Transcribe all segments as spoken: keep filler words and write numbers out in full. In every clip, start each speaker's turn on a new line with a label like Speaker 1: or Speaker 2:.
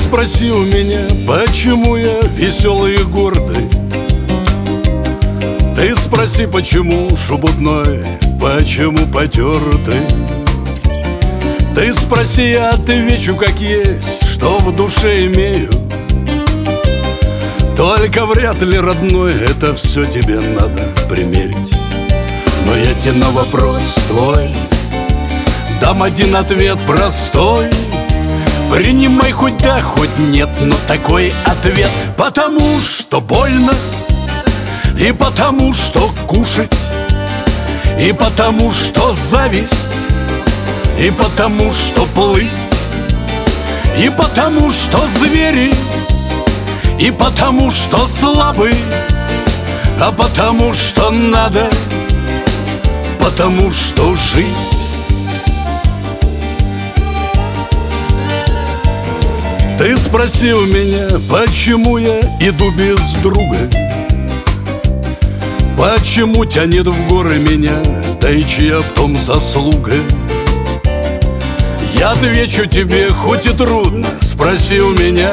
Speaker 1: спроси у меня, почему я веселый и гордый. Ты спроси, почему шебутной, почему потертый. Ты спроси, я отвечу как есть, что в душе имею. Только вряд ли, родной, это все тебе надо примерить. Но я тебе на вопрос твой дам один ответ простой. Принимай хоть да, хоть нет, но такой ответ. Потому что больно, и потому что кушать, и потому что зависть, и потому что плыть, и потому что звери, и потому что слабый, а потому что надо, потому что жить. Ты спросил меня, почему я иду без друга, почему тянет в горы меня, да и чья в том заслуга. Я отвечу тебе, хоть и трудно, спроси у меня.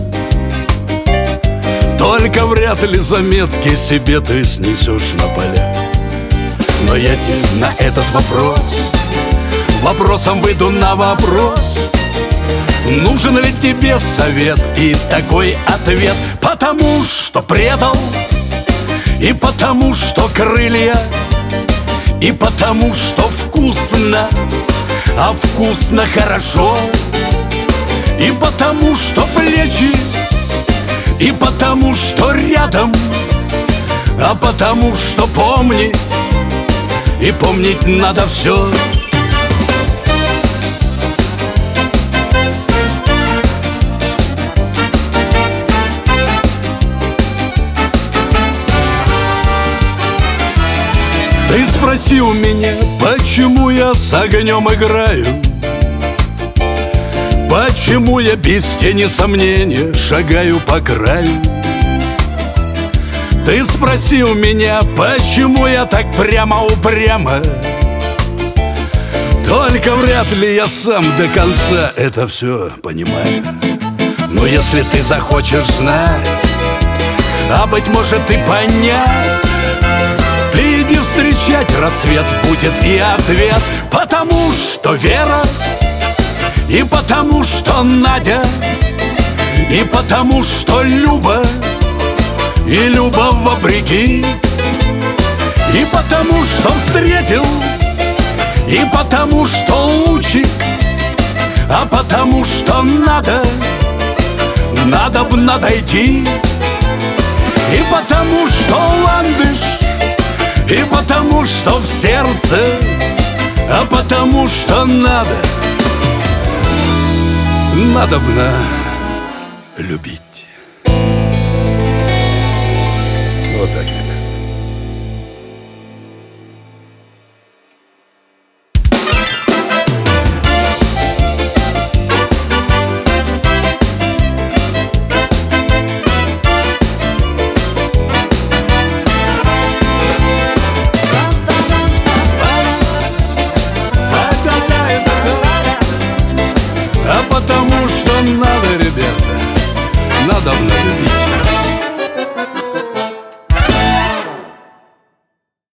Speaker 1: Только вряд ли заметки себе ты снесешь на поля. Но я тебе на этот вопрос вопросом выйду на вопрос. Нужен ли тебе совет и такой ответ? Потому что предал, и потому что крылья, и потому что вкусно, а вкусно хорошо, и потому что плечи, и потому что рядом, а потому что помнить, и помнить надо все. Ты спроси у меня, почему я с огнем играю, почему я без тени сомнения шагаю по краю. Ты спроси у меня, почему я так прямо-упрямо. Только вряд ли я сам до конца это все понимаю. Но если ты захочешь знать, а быть может и понять, ты иди встречать рассвет, будет и ответ. Потому что Вера, и потому что Надя, и потому что Люба, и Люба вопреки, и потому что встретил, и потому что лучик, а потому что надо, надо б надойти, и потому что ландыш, и потому что в сердце, а потому что надо, надо б на любить. Вот так, ребят. А потому что надо, ребята, надо б любить.